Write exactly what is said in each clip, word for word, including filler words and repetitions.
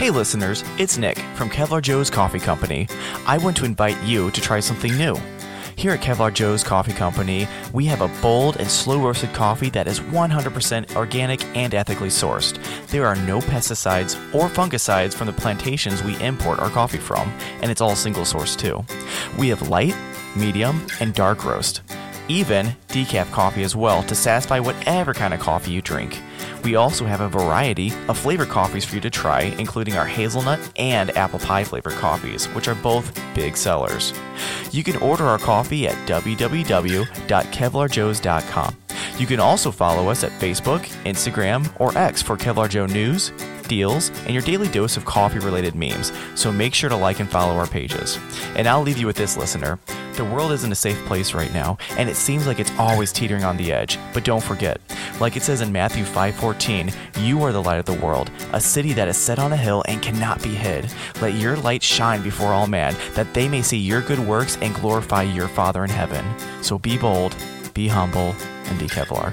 Hey listeners, it's Nick from Kevlar Joe's Coffee Company. I want to invite you to try something new. Here at Kevlar Joe's Coffee Company, we have a bold and slow-roasted coffee that is one hundred percent organic and ethically sourced. There are no pesticides or fungicides from the plantations we import our coffee from, and it's all single-sourced too. We have light, medium, and dark roast. Even decaf coffee as well to satisfy whatever kind of coffee you drink. We also have a variety of flavored coffees for you to try, including our hazelnut and apple pie flavored coffees, which are both big sellers. You can order our coffee at w w w dot kevlar joes dot com. You can also follow us at Facebook, Instagram, or X for Kevlar Joe news, deals, and your daily dose of coffee-related memes, so make sure to like and follow our pages. And I'll leave you with this, listener. The world isn't a safe place right now, and it seems like it's always teetering on the edge. But don't forget, like it says in Matthew five fourteen, you are the light of the world, a city that is set on a hill and cannot be hid. Let your light shine before all men, that they may see your good works and glorify your Father in heaven. So be bold, be humble, and be Kevlar.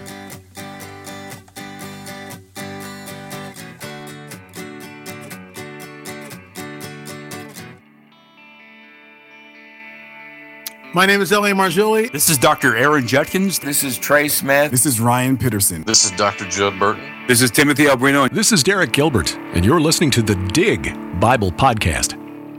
My name is L A Marjoli. This is Doctor Aaron Judkins. This is Trey Smith. This is Ryan Peterson. This is Doctor Judd Burton. This is Timothy Albrino. This is Derek Gilbert, and you're listening to the Dig Bible Podcast.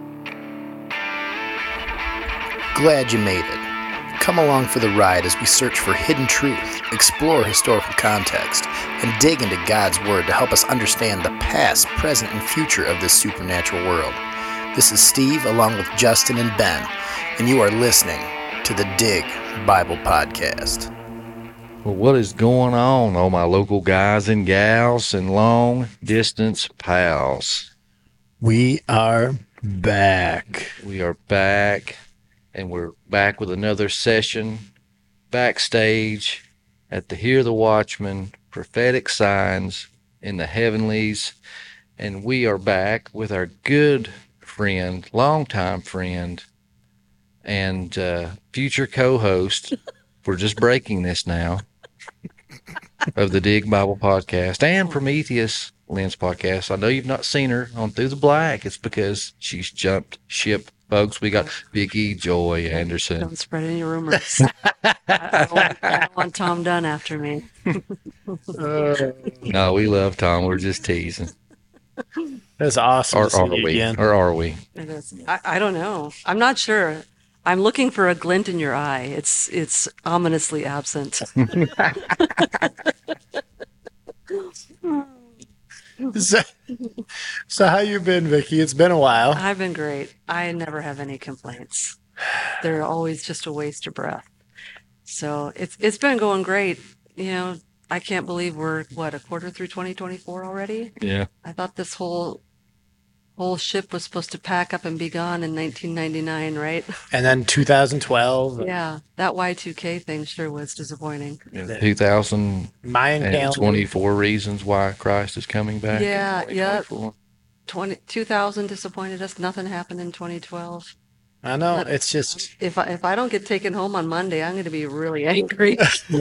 Glad you made it. Come along for the ride as we search for hidden truth, explore historical context, and dig into God's Word to help us understand the past, present, and future of this supernatural world. This is Steve, along with Justin and Ben, and you are listening to the Dig Bible Podcast. Well, what is going on, all my local guys and gals and long-distance pals? We are back. We are back, and we're back with another session backstage at the Hear the Watchman Prophetic Signs in the Heavenlies, and we are back with our good friend, longtime friend, and uh, future co-host, we're just breaking this now, of the Dig Bible Podcast and Prometheus Lens Podcast. I know you've not seen her on Through the Black. It's because she's jumped ship, folks. We got Vicki Joy Anderson. Don't spread any rumors. I, I, don't want, I don't want Tom Dunn after me. uh, no, we love Tom. We're just teasing. That's awesome. Or to see are you we? again. Or are we? It is. I, I don't know. I'm not sure. I'm looking for a glint in your eye. It's it's ominously absent. so, so how you been, Vicki? It's been a while. I've been great. I never have any complaints. They're always just a waste of breath. So it's it's been going great. You know, I can't believe we're what a quarter through twenty twenty-four already. Yeah. I thought this whole whole ship was supposed to pack up and be gone in nineteen ninety-nine, right? And then two thousand twelve. Yeah, that Y two K thing sure was disappointing. Yeah, two thousand twenty-four reasons why Christ is coming back. Yeah, yeah. twenty, two thousand disappointed us. Nothing happened in twenty twelve. I know. But it's just... If I, if I don't get taken home on Monday, I'm going to be really angry.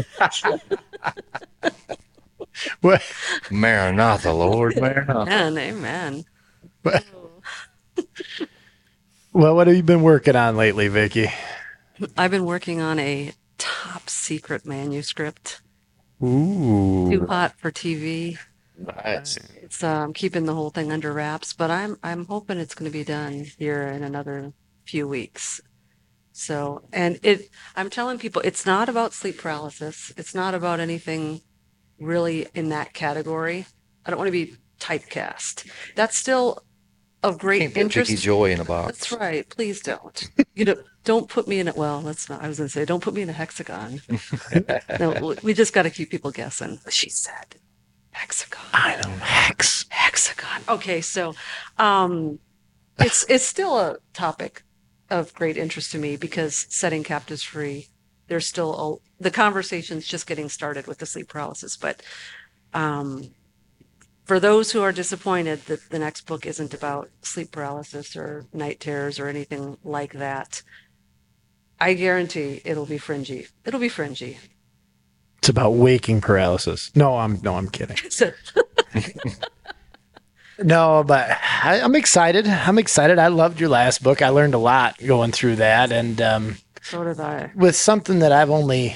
What? Maranatha, Lord, Maranatha. Amen, amen. But, well, what have you been working on lately, Vicki? I've been working on a top secret manuscript. Ooh. Too hot for T V. Nice. It's um, keeping the whole thing under wraps, but I'm I'm hoping it's going to be done here in another few weeks. So, and it, I'm telling people, it's not about sleep paralysis. It's not about anything really in that category. I don't want to be typecast. That's still of great Can't put interest. Vicki Joy in a box. That's right. Please don't. You know, don't put me in it. Well, that's not. I was going to say, don't put me in a hexagon. No, we just got to keep people guessing. She said, hexagon. I know, hex. Hexagon. Okay, so, um, it's it's still a topic of great interest to me because setting captives free. There's still a, the conversation's just getting started with the sleep paralysis, but um, for those who are disappointed that the next book isn't about sleep paralysis or night terrors or anything like that, I guarantee it'll be fringy. It'll be fringy. It's about waking paralysis. No, I'm no, I'm kidding. No, but I, I'm excited. I'm excited. I loved your last book. I learned a lot going through that, and um, So did I. with something that I've only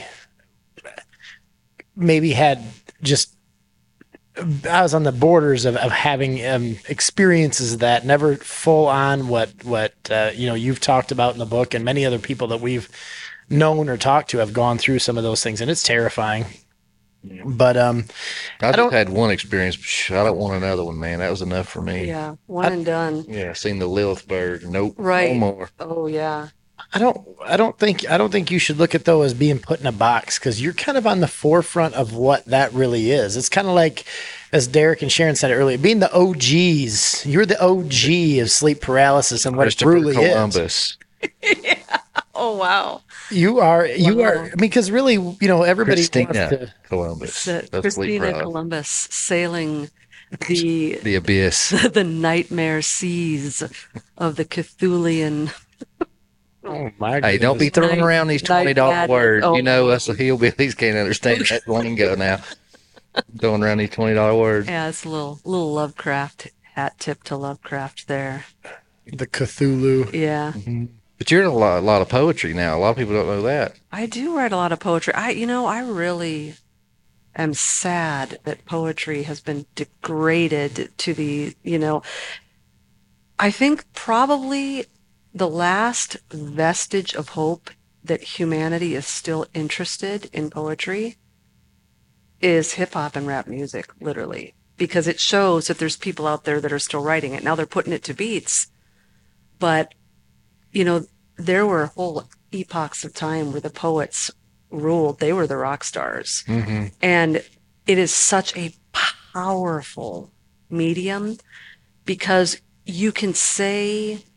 maybe had just. I was on the borders of, of having um, experiences of that, never full on what what uh, you know you've talked about in the book, and many other people that we've known or talked to have gone through some of those things, and it's terrifying. But um, I, I just don't- had one experience. Psh, I don't want another one, man. That was enough for me. Yeah, one and done. Yeah, seen the Lilithburg. Nope. Right. No more. Oh yeah. I don't I don't think I don't think you should look at though as being put in a box, because you're kind of on the forefront of what that really is. It's kind of like, as Derek and Sharon said earlier, being the O Gs. You're the O G of sleep paralysis and what it Christopher really is. Columbus. Oh wow. You are you Wow. are I mean, because really, you know, everybody wants Christina to Columbus. It's, uh, That's sleep Christina paralysis. Columbus sailing the The abyss. the nightmare seas of the Cthulian. Oh my Hey, don't be goodness. throwing Night- around these night twenty dollar madness. words. Oh. You know, us the hillbillies can't understand that lingo now. Throwing around these twenty dollar words. Yeah, it's a little little Lovecraft hat tip to Lovecraft there. the Cthulhu. Yeah. But you're in a lot, a lot of poetry now. A lot of people don't know that. I do write a lot of poetry. I, you know, I really am sad that poetry has been degraded to the, you know, I think probably the last vestige of hope that humanity is still interested in poetry is hip hop and rap music, literally, because it shows that there's people out there that are still writing it. Now they're putting it to beats, but you know, there were whole epochs of time where the poets ruled. They were the rock stars. Mm-hmm. And it is such a powerful medium because you can say,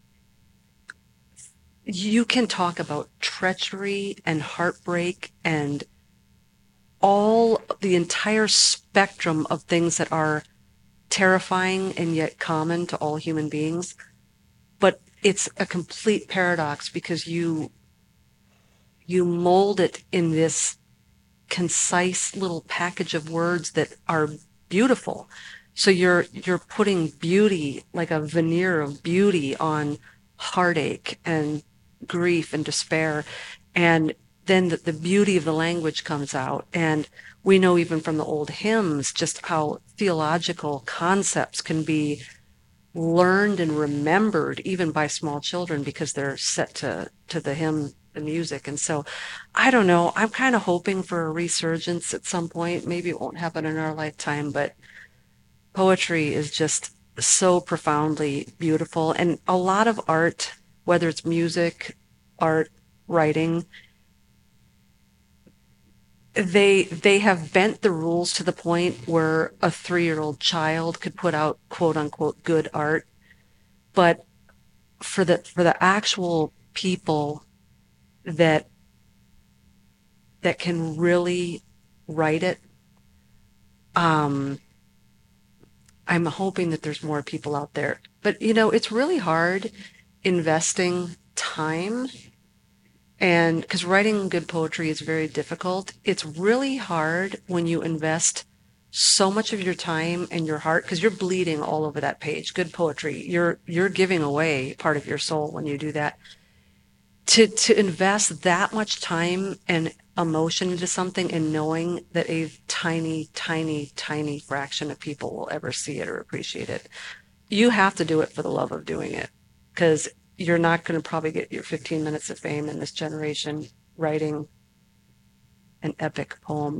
you can talk about treachery and heartbreak and all the entire spectrum of things that are terrifying and yet common to all human beings. But it's a complete paradox because you you mold it in this concise little package of words that are beautiful. So you're you're putting beauty, like a veneer of beauty, on heartache and grief and despair, and then the, the beauty of the language comes out. And we know even from the old hymns just how theological concepts can be learned and remembered even by small children because they're set to to the hymn, the music. And so I don't know, I'm kind of hoping for a resurgence at some point. Maybe it won't happen in our lifetime, but poetry is just so profoundly beautiful. And a lot of art, whether it's music, art, writing, they they have bent the rules to the point where a three-year-old child could put out quote unquote good art, but for the for the actual people that that can really write it, um I'm hoping that there's more people out there. But you know, it's really hard investing time. And because writing good poetry is very difficult, it's really hard when you invest so much of your time and your heart, because you're bleeding all over that page. Good poetry, you're you're giving away part of your soul when you do that. To to invest that much time and emotion into something and knowing that a tiny, tiny, tiny fraction of people will ever see it or appreciate it, you have to do it for the love of doing it, because you're not going to probably get your fifteen minutes of fame in this generation writing an epic poem.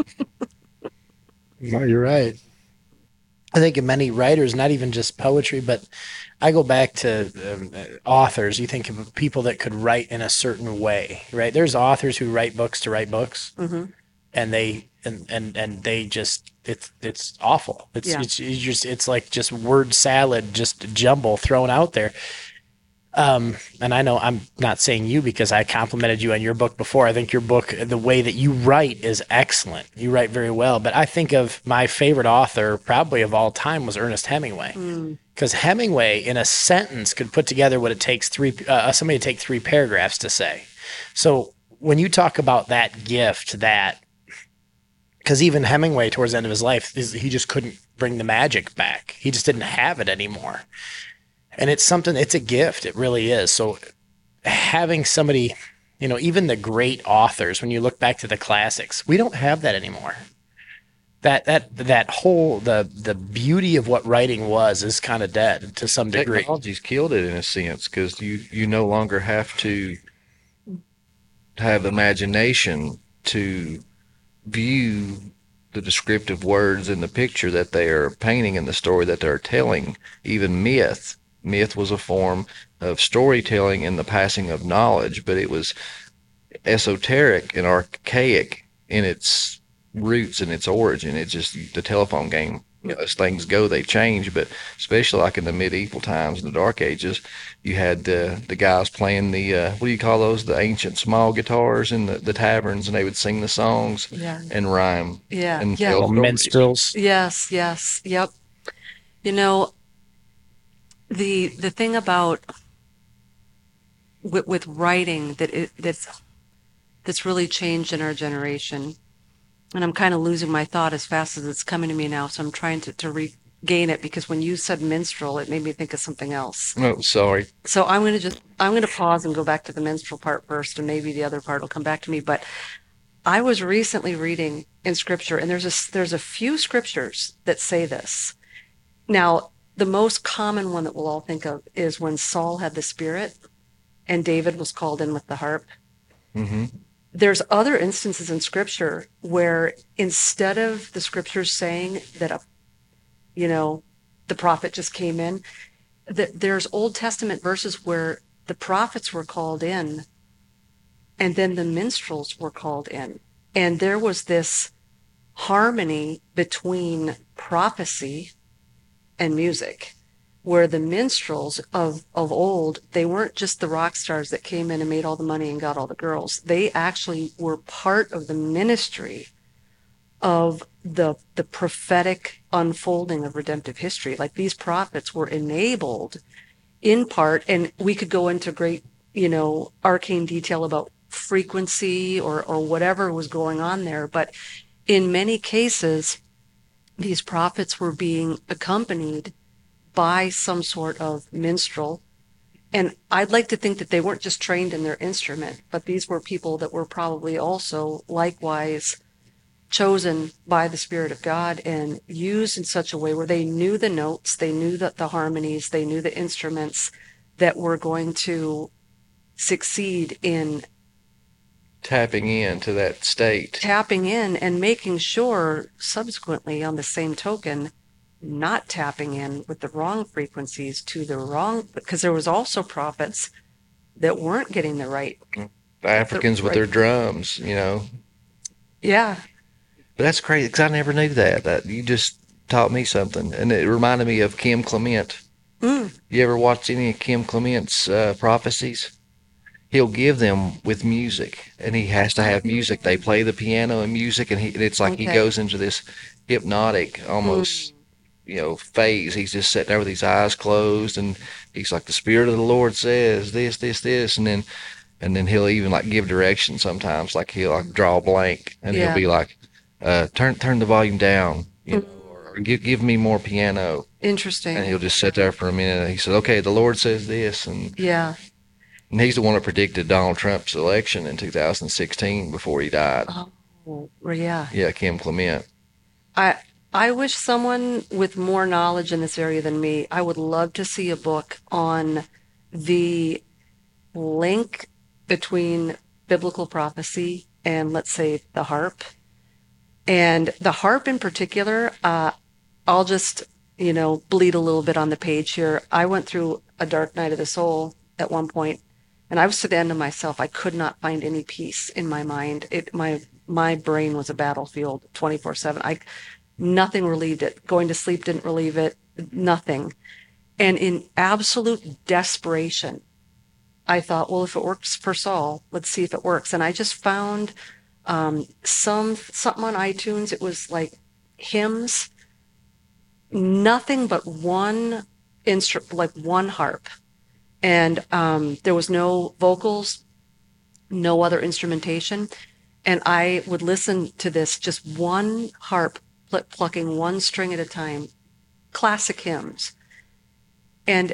No, you're right. I think of many writers, not even just poetry, but I go back to um, authors. You think of people that could write in a certain way, right? There's authors who write books to write books, Mm-hmm. and they and, and and they just it's it's awful. It's Yeah. it's, it's just it's like just word salad, just jumble thrown out there. Um, and I know I'm not saying you because I complimented you on your book before. I think your book, the way that you write is excellent. You write very well. But I think of my favorite author probably of all time was Ernest Hemingway. Because Hemingway, in a sentence, could put together what it takes three uh, somebody to take three paragraphs to say. So when you talk about that gift, that because even Hemingway, towards the end of his life, is, he just couldn't bring the magic back. He just didn't have it anymore. And it's something, it's a gift. It really is. So having somebody, you know, even the great authors, when you look back to the classics, we don't have that anymore. That that that whole the the beauty of what writing was is kind of dead to some degree. Technology's killed it in a sense, because you you no longer have to have imagination to view the descriptive words in the picture that they are painting in the story that they're telling. Even myth myth was a form of storytelling and the passing of knowledge, but it was esoteric and archaic in its roots and its origin. It's just the telephone game. You know, as things go, they change, but especially like in the medieval times, in the Dark Ages, you had uh, the guys playing the, uh, what do you call those, the ancient small guitars in the, the taverns, and they would sing the songs Yeah. and rhyme. Yeah. And Yeah. tell stories. Minstrels. Yes, yes, yep. You know, the the thing about with, with writing that it, that's that's really changed in our generation, and I'm kind of losing my thought as fast as it's coming to me now, so I'm trying to, to regain it, because when you said minstrel, it made me think of something else. Oh, sorry. So I'm going to just, I'm going to pause and go back to the minstrel part first, and maybe the other part will come back to me. But I was recently reading in scripture, and there's a, there's a few scriptures that say this. Now, the most common one that we'll all think of is when Saul had the spirit and David was called in with the harp. Mm-hmm. There's other instances in scripture where instead of the scriptures saying that, a, you know, the prophet just came in, that there's Old Testament verses where the prophets were called in and then the minstrels were called in. And there was this harmony between prophecy and music, where the minstrels of, of old, they weren't just the rock stars that came in and made all the money and got all the girls. They actually were part of the ministry of the the prophetic unfolding of redemptive history. Like, these prophets were enabled in part, and we could go into great, you know, arcane detail about frequency or, or whatever was going on there. But in many cases, these prophets were being accompanied by some sort of minstrel. And I'd like to think that they weren't just trained in their instrument, but these were people that were probably also likewise chosen by the Spirit of God and used in such a way where they knew the notes, they knew that the harmonies, they knew the instruments that were going to succeed in Tapping into that state. tapping in and making sure subsequently, on the same token, not tapping in with the wrong frequencies to the wrong, because there was also prophets that weren't getting the right. The Africans with right. their drums, you know. Yeah. But that's crazy, because I never knew that. That you just taught me something, and it reminded me of Kim Clement. Mm. You ever watched any of Kim Clement's uh, prophecies? He'll give them with music, and he has to have music. They play the piano and music, and, he, and it's like Okay. he goes into this hypnotic, almost, Mm. you know, phase. He's just sitting there with his eyes closed, and he's like, the Spirit of the Lord says this, this, this, and then, and then he'll even like give direction sometimes. Like he'll like draw a blank, and Yeah. he'll be like, uh, "Turn, turn the volume down, you know, or give, give me more piano." Interesting. And he'll just sit there for a minute. And he said, "Okay, the Lord says this," and Yeah. and he's the one that predicted Donald Trump's election in two thousand sixteen before he died. Oh, well, yeah. Yeah, Kim Clement. I I wish someone with more knowledge in this area than me, I would love to see a book on the link between biblical prophecy and, let's say, the harp. And the harp in particular, uh, I'll just, you know, bleed a little bit on the page here. I went through a dark night of the soul at one point, and I was to the end of myself. I could not find any peace in my mind. It my my brain was a battlefield twenty-four seven. I nothing relieved it. Going to sleep didn't relieve it. Nothing. And in absolute desperation, I thought, well, if it works for Saul, let's see if it works. And I just found um, some something on iTunes. It was like hymns, nothing but one instrument, like one harp. And um, there was no vocals, no other instrumentation. And I would listen to this, just one harp pl- plucking one string at a time, classic hymns. And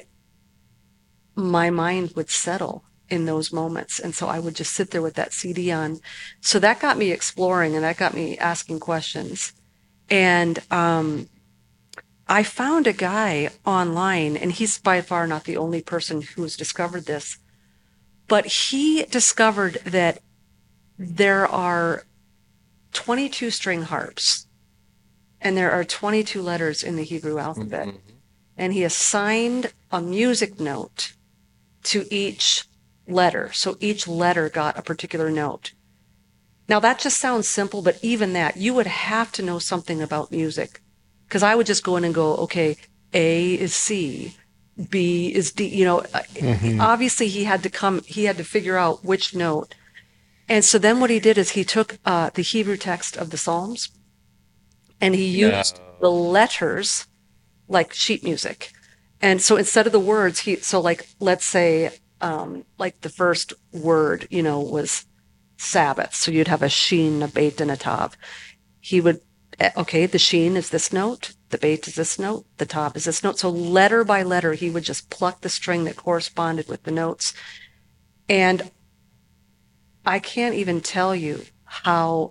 my mind would settle in those moments. And so I would just sit there with that C D on. So that got me exploring, and that got me asking questions. And um, I found a guy online, and he's by far not the only person who's discovered this, but he discovered that there are twenty-two string harps, and there are twenty-two letters in the Hebrew alphabet. Mm-hmm. And he assigned a music note to each letter. So each letter got a particular note. Now that just sounds simple, but even that, you would have to know something about music. Because I would just go in and go, okay, A is C, B is D. You know, mm-hmm. Obviously he had to come, he had to figure out which note. And so then what he did is he took uh, the Hebrew text of the Psalms, and he used no. the letters like sheet music. And so instead of the words, he, so like, let's say, um, like the first word, you know, was Sabbath. So you'd have a sheen, a beit, and a tav. He would, okay, the sheen is this note, the beit is this note, the tav is this note. So letter by letter, he would just pluck the string that corresponded with the notes. And I can't even tell you how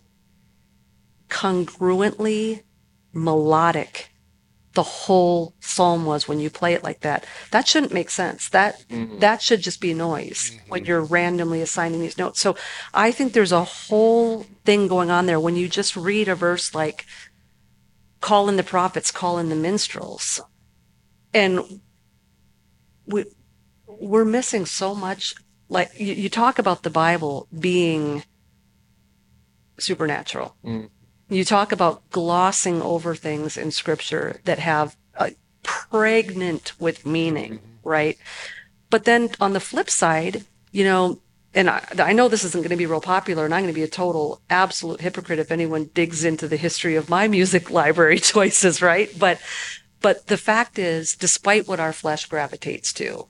congruently melodic the whole psalm was when you play it like that. That shouldn't make sense. That mm-hmm. that should just be noise mm-hmm. when you're randomly assigning these notes. So I think there's a whole thing going on there when you just read a verse like, call in the prophets, call in the minstrels. And we, we're missing so much. Like you, you talk about the Bible being supernatural. Mm. You talk about glossing over things in scripture that have uh, pregnant with meaning, mm-hmm. right? But then on the flip side, you know, and I, I know this isn't going to be real popular, and I'm going to be a total absolute hypocrite if anyone digs into the history of my music library choices, right? But, but the fact is, despite what our flesh gravitates to,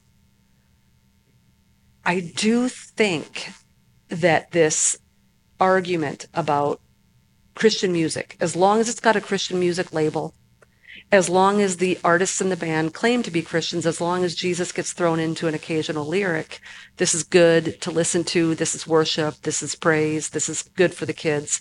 I do think that this argument about Christian music, as long as it's got a Christian music label, as long as the artists in the band claim to be Christians, as long as Jesus gets thrown into an occasional lyric, this is good to listen to, this is worship, this is praise, this is good for the kids.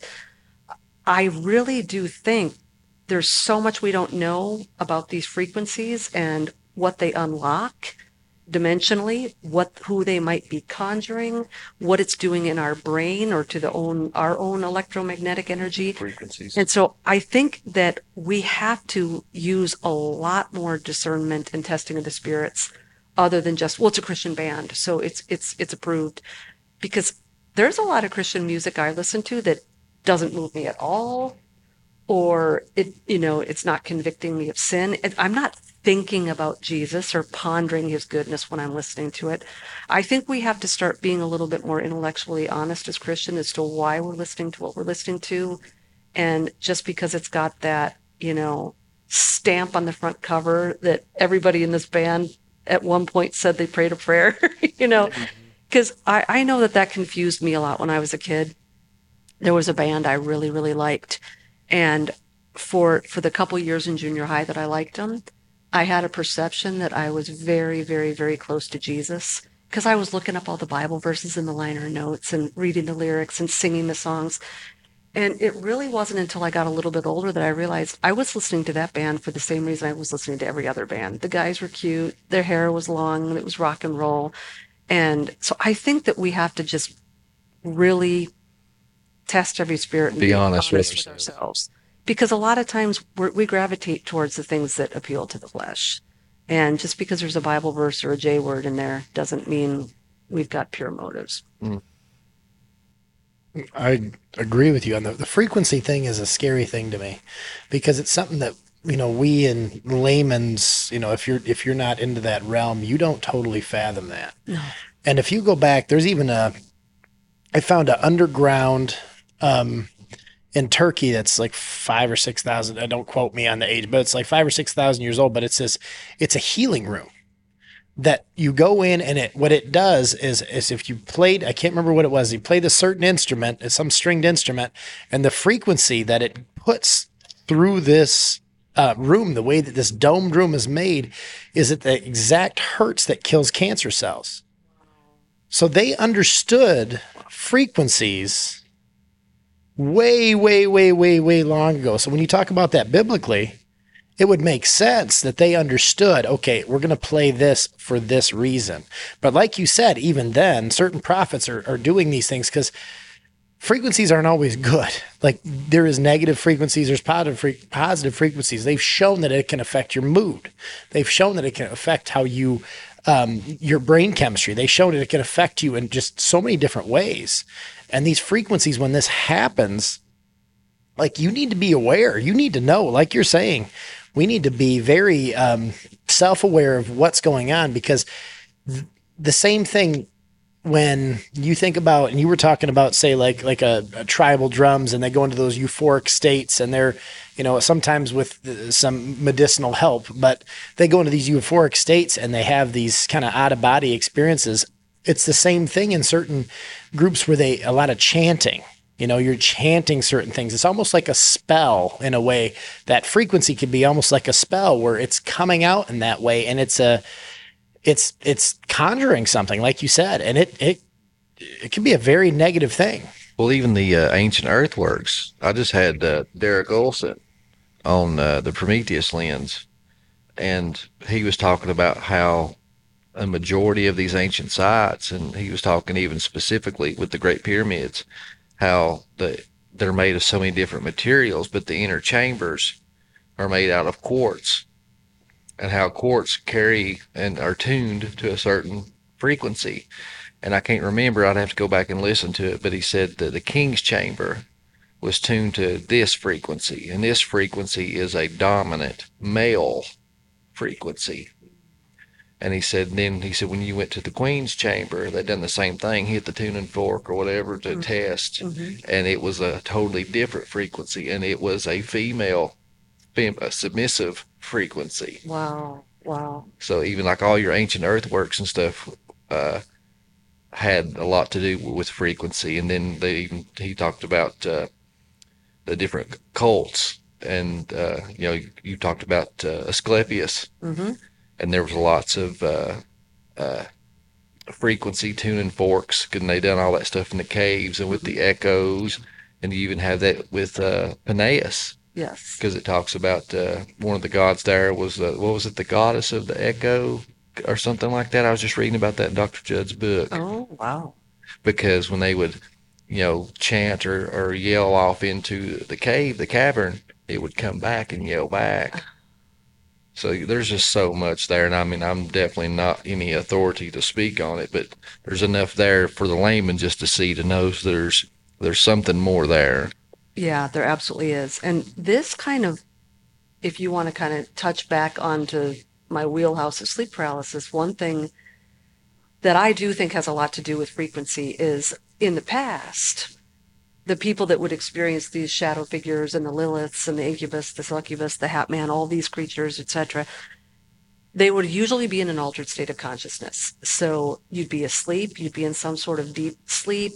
I really do think there's so much we don't know about these frequencies and what they unlock dimensionally, what who they might be conjuring, what it's doing in our brain or to the own our own electromagnetic energy frequencies. And so I think that we have to use a lot more discernment and testing of the spirits, other than just, well, it's a Christian band, so it's it's it's approved. Because there's a lot of Christian music I listen to that doesn't move me at all, or it you know it's not convicting me of sin. I'm not thinking about Jesus or pondering his goodness when I'm listening to it. I think we have to start being a little bit more intellectually honest as Christians as to why we're listening to what we're listening to. And just because it's got that, you know, stamp on the front cover that everybody in this band at one point said they prayed a prayer, you know, because I, I know that that confused me a lot when I was a kid. There was a band I really, really liked. And for, for the couple years in junior high that I liked them, I had a perception that I was very, very, very close to Jesus, because I was looking up all the Bible verses in the liner notes and reading the lyrics and singing the songs. And it really wasn't until I got a little bit older that I realized I was listening to that band for the same reason I was listening to every other band. The guys were cute, their hair was long, and it was rock and roll. And so I think that we have to just really test every spirit and be, be honest, honest with, with ourselves. Because a lot of times we're, we gravitate towards the things that appeal to the flesh. And just because there's a Bible verse or a J word in there doesn't mean we've got pure motives. Mm. I agree with you on the, the frequency thing is a scary thing to me, because it's something that, you know, we in layman's, you know, if you're, if you're not into that realm, you don't totally fathom that. No. And if you go back, there's even a, I found an underground, um, in Turkey, that's like five or six thousand. Uh, don't quote me on the age, but it's like five or six thousand years old. But it says it's a healing room that you go in, and it what it does is is if you played, I can't remember what it was. You played a certain instrument, some stringed instrument, and the frequency that it puts through this uh, room, the way that this domed room is made, is at the exact hertz that kills cancer cells. So they understood frequencies way, way, way, way, way long ago. So when you talk about that biblically, it would make sense that they understood, okay, we're going to play this for this reason. But like you said, even then, certain prophets are, are doing these things because frequencies aren't always good. Like there is negative frequencies, there's positive, fre- positive frequencies. They've shown that it can affect your mood. They've shown that it can affect how you, um, your brain chemistry. They've shown that it can affect you in just so many different ways. And these frequencies, when this happens, like you need to be aware. You need to know, like you're saying, we need to be very um, self-aware of what's going on, because th- the same thing when you think about, and you were talking about, say, like like a, a tribal drums, and they go into those euphoric states, and they're, you know, sometimes with uh, some medicinal help, but they go into these euphoric states and they have these kind of out-of-body experiences. It's the same thing in certain groups where they, a lot of chanting. You know, you're chanting certain things. It's almost like a spell in a way. That frequency could be almost like a spell where it's coming out in that way, and it's a, it's it's conjuring something, like you said, and it it it can be a very negative thing. Well, even the uh, ancient earthworks. I just had uh, Derek Olson on uh, the Prometheus lens, and he was talking about how a majority of these ancient sites, and he was talking even specifically with the Great Pyramids, how the, they're made of so many different materials, but the inner chambers are made out of quartz, and how quartz carry and are tuned to a certain frequency. And I can't remember, I'd have to go back and listen to it, but he said that the king's chamber was tuned to this frequency, and this frequency is a dominant male frequency. And he said, then he said, when you went to the queen's chamber, they done the same thing, hit the tuning fork or whatever to mm-hmm. test. Mm-hmm. And it was a totally different frequency. And it was a female, fem, a submissive frequency. Wow. Wow. So even like all your ancient earthworks and stuff uh, had a lot to do with frequency. And then they even, he talked about uh, the different cults. And, uh, you know, you, you talked about uh, Asclepius. Mm-hmm. And there was lots of uh, uh, frequency tuning forks, and they done all that stuff in the caves and with the echoes. And you even have that with uh, Peneus. Yes. Because it talks about uh, one of the gods there was, uh, what was it, the goddess of the echo or something like that? I was just reading about that in Doctor Judd's book. Oh, wow. Because when they would, you know, chant or, or yell off into the cave, the cavern, it would come back and yell back. So there's just so much there, and I mean, I'm definitely not any authority to speak on it, but there's enough there for the layman just to see, to know there's there's something more there. Yeah, there absolutely is. And this kind of, if you want to kind of touch back onto my wheelhouse of sleep paralysis, one thing that I do think has a lot to do with frequency is, in the past, the people that would experience these shadow figures and the Liliths and the incubus, the succubus, the hat man, all these creatures, et cetera, they would usually be in an altered state of consciousness. So you'd be asleep, you'd be in some sort of deep sleep,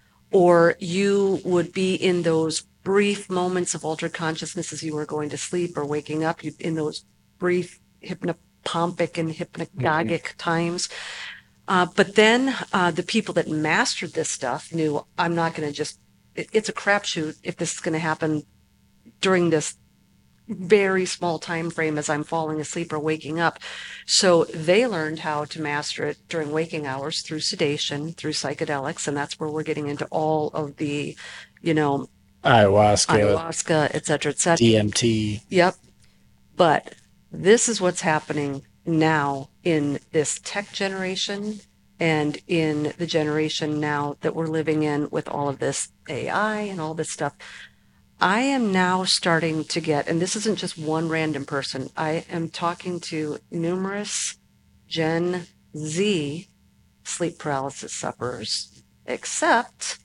or you would be in those brief moments of altered consciousness as you were going to sleep or waking up, you'd, in those brief hypnopompic and hypnagogic mm-hmm. times. Uh, but then uh, the people that mastered this stuff knew, I'm not going to just, it, it's a crapshoot if this is going to happen during this very small time frame as I'm falling asleep or waking up. So they learned how to master it during waking hours through sedation, through psychedelics, and that's where we're getting into all of the, you know, ayahuasca, ayahuasca, et cetera, et cetera. D M T. Yep. But this is what's happening now in this tech generation and in the generation now that we're living in with all of this A I and all this stuff. I am now starting to get, and this isn't just one random person, I am talking to numerous Gen Z sleep paralysis sufferers, except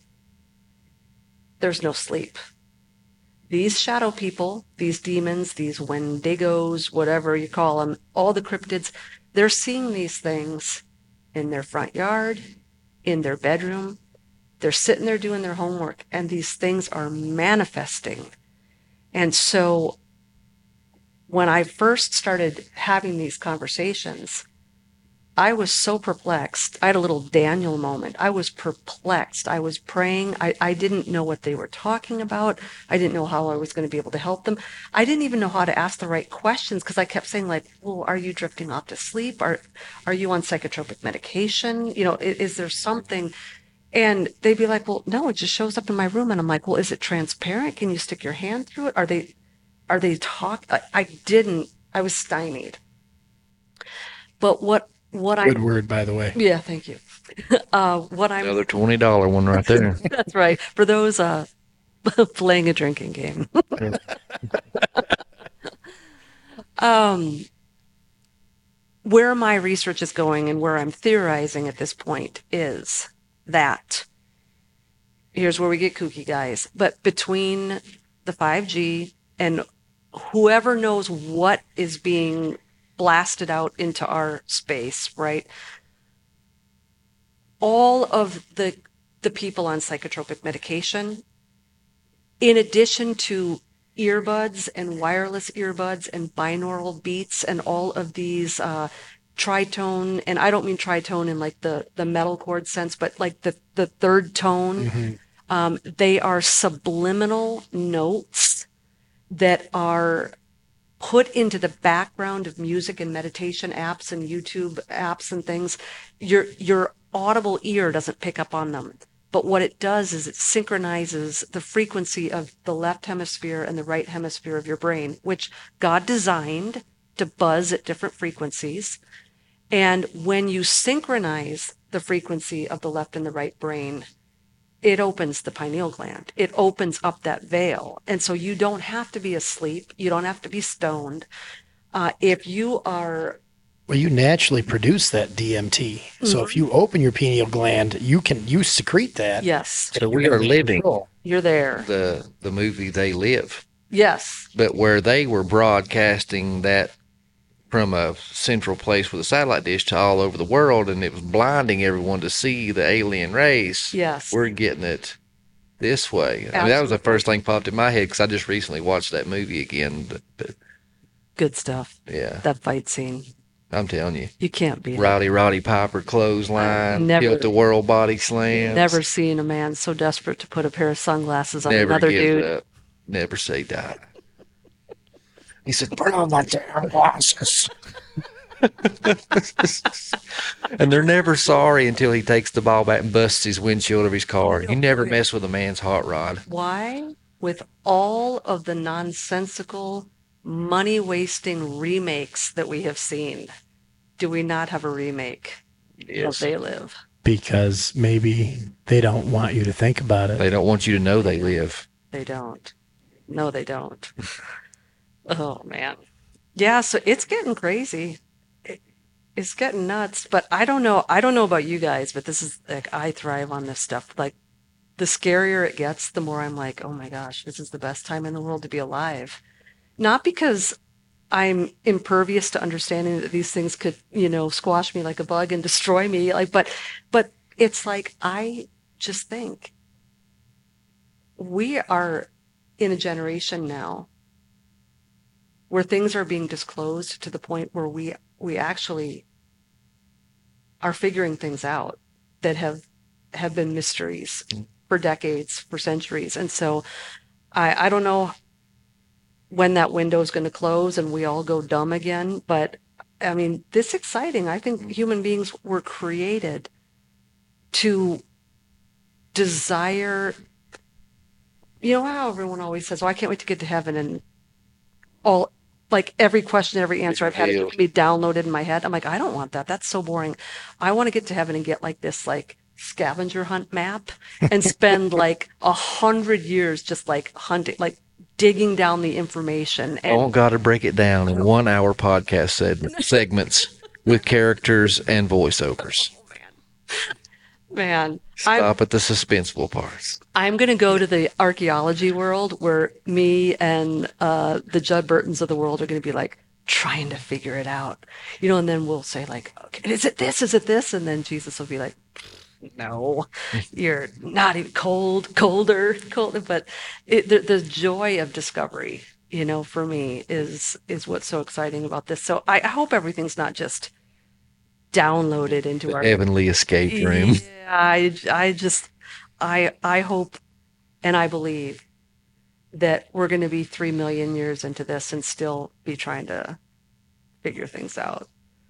there's no sleep. These shadow people, these demons, these wendigos, whatever you call them, all the cryptids, they're seeing these things in their front yard, in their bedroom. They're sitting there doing their homework, and these things are manifesting. And so when I first started having these conversations, I was so perplexed. I had a little Daniel moment. I was perplexed. I was praying. I, I didn't know what they were talking about. I didn't know how I was going to be able to help them. I didn't even know how to ask the right questions because I kept saying like, well, are you drifting off to sleep? Are, are you on psychotropic medication? You know, is, is there something? And they'd be like, well, no, it just shows up in my room. And I'm like, well, is it transparent? Can you stick your hand through it? Are they, are they talk? I, I didn't, I was stymied. But what, what I, Good word, by the way. yeah, thank you. Uh, what I'm, Another twenty dollar one right there. that's right. For those, uh, playing a drinking game. um, where my research is going and where I'm theorizing at this point is that here's where we get kooky, guys, but between the five G and whoever knows what is being blasted out into our space, right? All of the the people on psychotropic medication, in addition to earbuds and wireless earbuds and binaural beats and all of these uh, tritone, and I don't mean tritone in like the, the metal chord sense, but like the, the third tone. Mm-hmm. Um, they are subliminal notes that are put into the background of music and meditation apps and YouTube apps and things. Your, your audible ear doesn't pick up on them. But what it does is it synchronizes the frequency of the left hemisphere and the right hemisphere of your brain, which God designed to buzz at different frequencies. And when you synchronize the frequency of the left and the right brain, it opens the pineal gland. It opens up that veil. And so you don't have to be asleep. You don't have to be stoned. Uh, if you are... Well, you naturally produce that D M T. Mm-hmm. So if you open your pineal gland, you can you secrete that. Yes. So we are living. You're there. The, the movie They Live. Yes. But where they were broadcasting that from a central place with a satellite dish to all over the world, and it was blinding everyone to see the alien race. Yes. We're getting it this way. Absolutely. I mean, that was the first thing popped in my head because I just recently watched that movie again. But, but, good stuff. Yeah. That fight scene. I'm telling you. You can't beat Rowdy, it. Roddy Piper clothesline, never, tilt the world body slam. Never seen a man so desperate to put a pair of sunglasses on never another give dude. Up. Never say die. He said, put on my damn glasses. And they're never sorry until he takes the ball back and busts his windshield of his car. You never mess with a man's hot rod. Why? With all of the nonsensical, money-wasting remakes that we have seen, do we not have a remake Yes. of They Live? Because maybe they don't want you to think about it. They don't want you to know they live. They don't. No, they don't. Oh, man. Yeah, so it's getting crazy. It, it's getting nuts. But I don't know. I don't know about you guys, but this is like, I thrive on this stuff. Like, the scarier it gets, the more I'm like, oh my gosh, this is the best time in the world to be alive. Not because I'm impervious to understanding that these things could, you know, squash me like a bug and destroy me. Like, but, but it's like, I just think we are in a generation now where things are being disclosed to the point where we, we actually are figuring things out that have, have been mysteries for decades, for centuries. And so I, I don't know when that window is going to close and we all go dumb again. But I mean, this is exciting. I think human beings were created to desire, you know how everyone always says, oh, I can't wait to get to heaven. And all, like every question, every answer I've had it can be downloaded in my head. I'm like, I don't want that. That's so boring. I want to get to heaven and get like this, like, scavenger hunt map and spend like a hundred years just like hunting, like digging down the information. And I want God to break it down in one hour podcast segment, segments with characters and voiceovers. Man, Stop I'm, at the suspenseful parts. I'm going to go to the archaeology world where me and uh, the Judd Burtons of the world are going to be like trying to figure it out, you know, and then we'll say like, okay, is it this? Is it this? And then Jesus will be like, no, you're not even cold, colder, colder. But it, the, the joy of discovery, you know, for me is is what's so exciting about this. So I, I hope everything's not just downloaded into The our heavenly escape room. Yeah, I, I just, I, I hope and I believe that we're going to be three million years into this and still be trying to figure things out.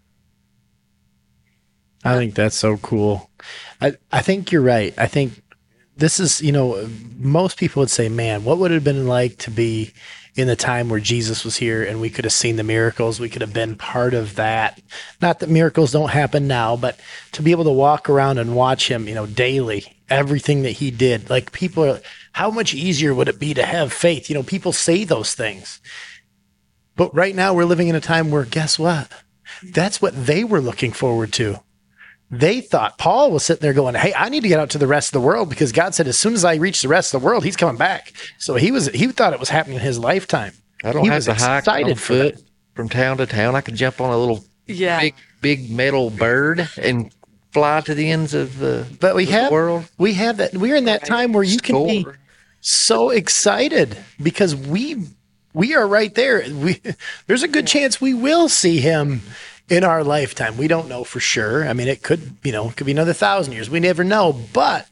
I think that's so cool. I, I think you're right. I think this is, you know, most people would say, man, what would it have been like to be in the time where Jesus was here and we could have seen the miracles? We could have been part of that. Not that miracles don't happen now, but to be able to walk around and watch him, you know, daily, everything that he did. Like people are, how much easier would it be to have faith? You know, people say those things. But right now we're living in a time where, guess what? That's what they were looking forward to. They thought, Paul was sitting there going, hey, I need to get out to the rest of the world because God said, as soon as I reach the rest of the world, he's coming back. So he was, he thought it was happening in his lifetime. I don't He have was to hike on excited for foot that. from town to town. I can jump on a little Yeah. big, big metal bird and fly to the ends of the, But we of have, the world. we have that, we're in that time where you can be Score. so excited because we, we are right there. We, there's a good chance we will see him in our lifetime. We don't know for sure. I mean, it could, you know, it could be another thousand years. We never know, but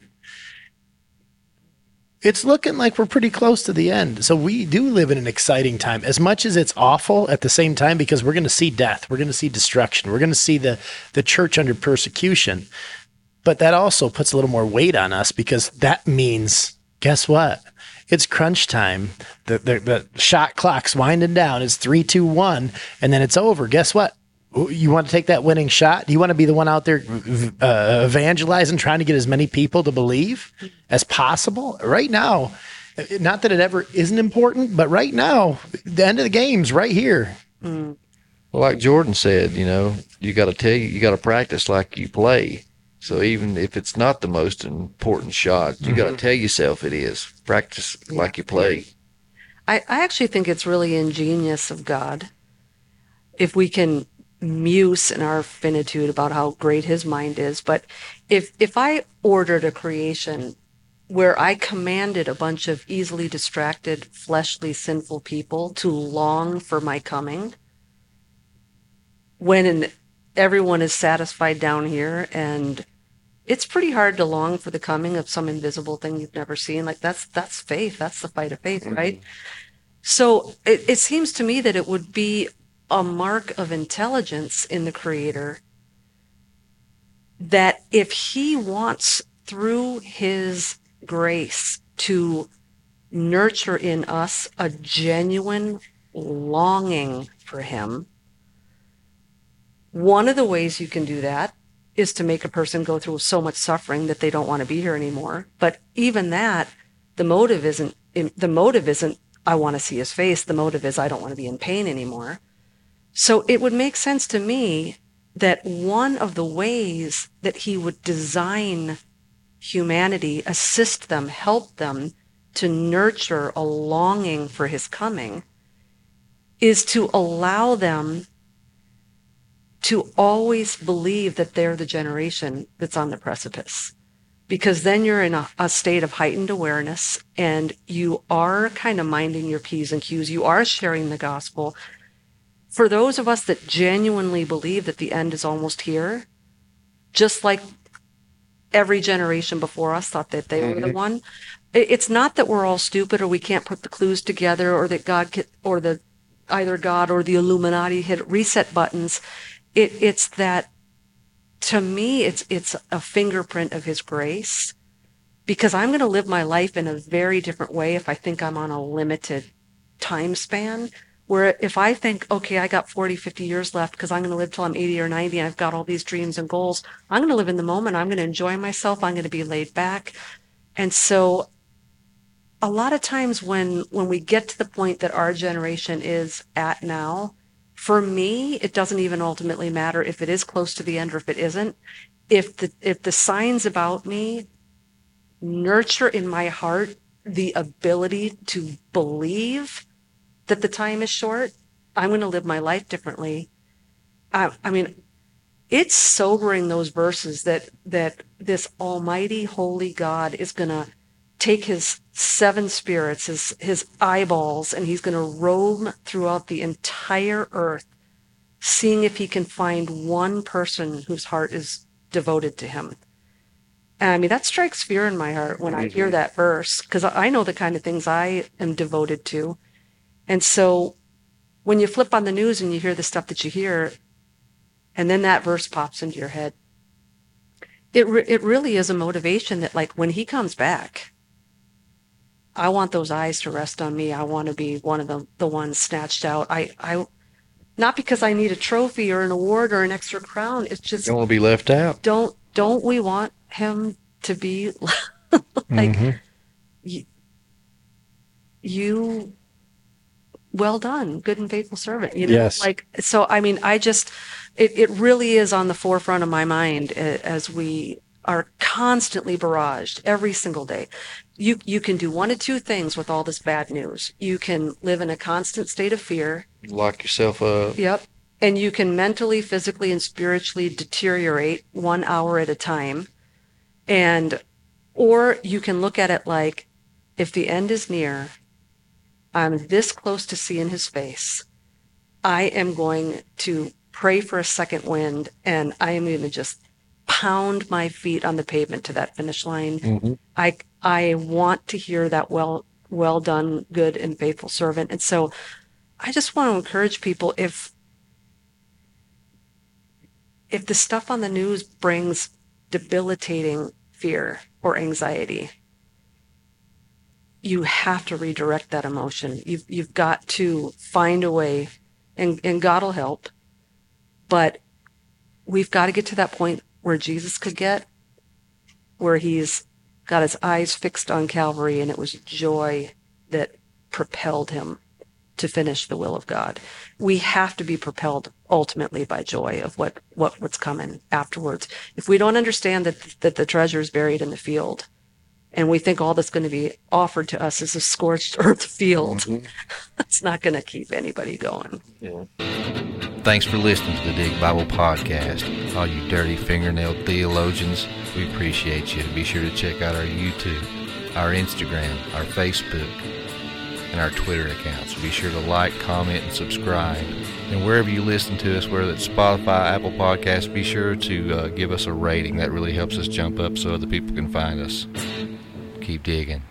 it's looking like we're pretty close to the end. So we do live in an exciting time, as much as it's awful at the same time, because we're going to see death. We're going to see destruction. We're going to see the, the church under persecution. But that also puts a little more weight on us because that means, guess what? It's crunch time. The, the, the shot clock's winding down. It's three, two, one, and then it's over. Guess what? You want to take that winning shot? Do you want to be the one out there uh, evangelizing, trying to get as many people to believe as possible? Right now, not that it ever isn't important, but right now, the end of the game's right here. Mm. Well, like Jordan said, you know, you got to tell you, you got to practice like you play. So even if it's not the most important shot, you got to tell yourself it is. Practice like you play. I, I actually think it's really ingenious of God if we can muse in our finitude about how great his mind is. But if if I ordered a creation where I commanded a bunch of easily distracted, fleshly, sinful people to long for my coming, when in, everyone is satisfied down here, and it's pretty hard to long for the coming of some invisible thing you've never seen. Like that's that's faith. That's the fight of faith, right? Mm-hmm. So it, it seems to me that it would be a mark of intelligence in the Creator that if he wants through his grace to nurture in us a genuine longing for him, one of the ways you can do that is to make a person go through so much suffering that they don't want to be here anymore. But even that, the motive isn't, the motive isn't, I want to see his face. The motive is, I don't want to be in pain anymore. So it would make sense to me that one of the ways that he would design humanity, assist them, help them to nurture a longing for his coming, is to allow them to always believe that they're the generation that's on the precipice. Because then you're in a, a state of heightened awareness and you are kind of minding your P's and Q's. You are sharing the gospel. For those of us that genuinely believe that the end is almost here, just like every generation before us thought that they were the one, it's not that we're all stupid or we can't put the clues together or that God can, or the either God or the Illuminati hit reset buttons. It, it's that, to me, it's it's a fingerprint of his grace, because I'm going to live my life in a very different way if I think I'm on a limited time span. Where if I think, okay, I got forty, fifty years left because I'm going to live till I'm eighty or ninety and I've got all these dreams and goals, I'm going to live in the moment. I'm going to enjoy myself. I'm going to be laid back. And so a lot of times when, when we get to the point that our generation is at now, for me, it doesn't even ultimately matter if it is close to the end or if it isn't. If the, if the signs about me nurture in my heart the ability to believe that the time is short, I'm going to live my life differently. I, I mean, it's sobering, those verses that that this almighty holy God is going to take his seven spirits, his his eyeballs, and he's going to roam throughout the entire earth, seeing if he can find one person whose heart is devoted to him. And I mean, that strikes fear in my heart when I hear that verse, because I know the kind of things I am devoted to. And so when you flip on the news and you hear the stuff that you hear, and then that verse pops into your head, it re- it really is a motivation that, like, when he comes back, I want those eyes to rest on me. I want to be one of the, the ones snatched out. I, I, not because I need a trophy or an award or an extra crown. It's just, Don't want to be left out. don't don't we want him to be like, Mm-hmm. you, you, well done, good and faithful servant. You know, Yes. like, so, I mean, I just, it, it really is on the forefront of my mind a- as we are constantly barraged every single day. You, you can do one of two things with all this bad news. You can live in a constant state of fear. Lock yourself up. Yep. And you can mentally, physically, and spiritually deteriorate one hour at a time. And, or you can look at it like, if the end is near, I'm this close to seeing his face, I am going to pray for a second wind, and I am going to just pound my feet on the pavement to that finish line. Mm-hmm. I, I want to hear that well, well done, good and faithful servant. And so I just want to encourage people, if, if the stuff on the news brings debilitating fear or anxiety, you have to redirect that emotion. You've, you've got to find a way, and, and God will help, but we've got to get to that point where Jesus could get, where he's got his eyes fixed on Calvary, and it was joy that propelled him to finish the will of God. We have to be propelled ultimately by joy of what, what what's coming afterwards. If we don't understand that that the treasure is buried in the field, and we think all that's going to be offered to us is a scorched earth field, Mm-hmm. that's not going to keep anybody going. Yeah. Thanks for listening to the Dig Bible Podcast. All you dirty fingernail theologians, we appreciate you. Be sure to check out our YouTube, our Instagram, our Facebook, and our Twitter accounts. Be sure to like, comment, and subscribe. And wherever you listen to us, whether it's Spotify, Apple Podcasts, be sure to uh, give us a rating. That really helps us jump up so other people can find us. Keep digging.